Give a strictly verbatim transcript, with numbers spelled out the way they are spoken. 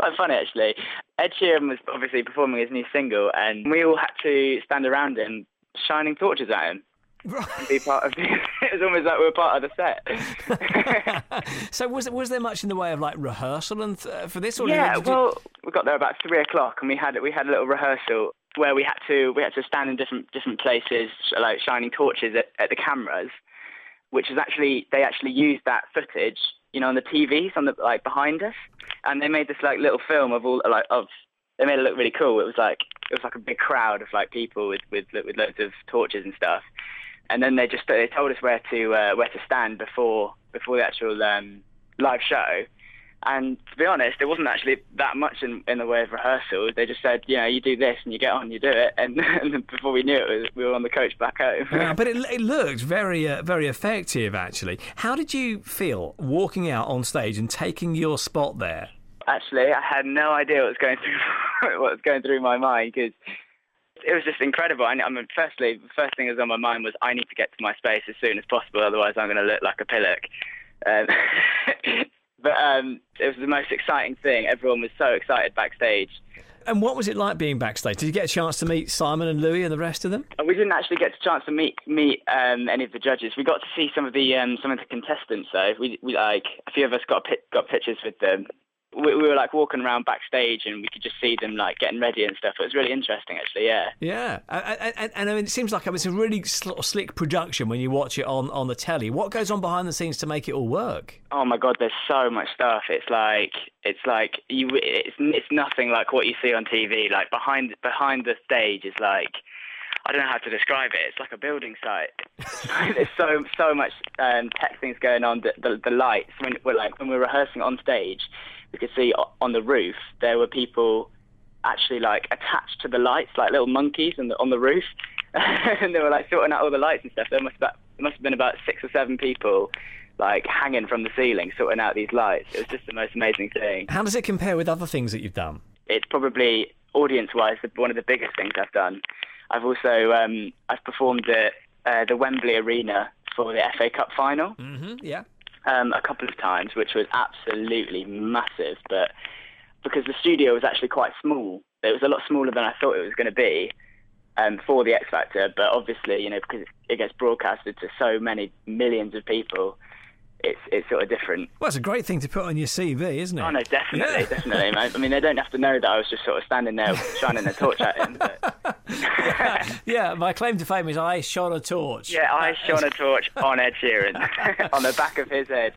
quite funny, actually. Ed Sheeran was obviously performing his new single, and we all had to stand around him, shining torches at him. Right. And be part of the, it was almost like we were part of the set. So was was there much in the way of like rehearsal and th- for this? Or yeah, did you... well, we got there about three o'clock, and we had we had a little rehearsal where we had to we had to stand in different different places, like shining torches at, at the cameras, which is actually they actually used that footage, you know, on the T Vs on the like behind us, and they made this like little film of all like of. They made it look really cool. It was like it was like a big crowd of like people with with with loads of torches and stuff. And then they just they told us where to uh, where to stand before before the actual um, live show. And to be honest, it wasn't actually that much in, in the way of rehearsal. They just said, you know, you do this and you get on, you do it. And, and before we knew it, we were on the coach back home. Yeah, but it, it looked very uh, very effective, actually. How did you feel walking out on stage and taking your spot there? Actually, I had no idea what was going through what was going through my mind, because it was just incredible. I mean, firstly, the first thing that was on my mind was I need to get to my space as soon as possible, otherwise I'm going to look like a pillock. Um, but um, it was the most exciting thing. Everyone was so excited backstage. And what was it like being backstage? Did you get a chance to meet Simon and Louis and the rest of them? We didn't actually get a chance to meet meet um, any of the judges. We got to see some of the um, some of the contestants. Though we, we like a few of us got got pictures with them. We, we were like walking around backstage, and we could just see them like getting ready and stuff. It was really interesting, actually. Yeah. Yeah, and, and, and I mean, it seems like it's a really sl- slick production when you watch it on, on the telly. What goes on behind the scenes to make it all work? Oh my God, there's so much stuff. It's like it's like you. It's it's nothing like what you see on T V. Like behind behind the stage is like, I don't know how to describe it. It's like a building site. There's so so much um, tech things going on. The, the, the lights when we're like when we're rehearsing on stage, we could see on the roof there were people actually like attached to the lights, like little monkeys on the on the roof, and they were like sorting out all the lights and stuff. There must about, there must have been about six or seven people like hanging from the ceiling sorting out these lights. It was just the most amazing thing. How does it compare with other things that you've done? It's probably audience-wise one of the biggest things I've done. I've also um, I've performed at uh, the Wembley Arena for the F A Cup final. Mm-hmm, yeah. Um, a couple of times, which was absolutely massive, but because the studio was actually quite small, it was a lot smaller than I thought it was going to be um, for the X Factor, but obviously, you know, because it gets broadcasted to so many millions of people, it's it's sort of different. Well, it's a great thing to put on your C V, isn't it? Oh, no, definitely, yeah. definitely, mate. I mean, they don't have to know that I was just sort of standing there shining a torch at him. But... yeah, yeah, my claim to fame is I shone a torch. Yeah, I shone a torch on Ed Sheeran, on the back of his head.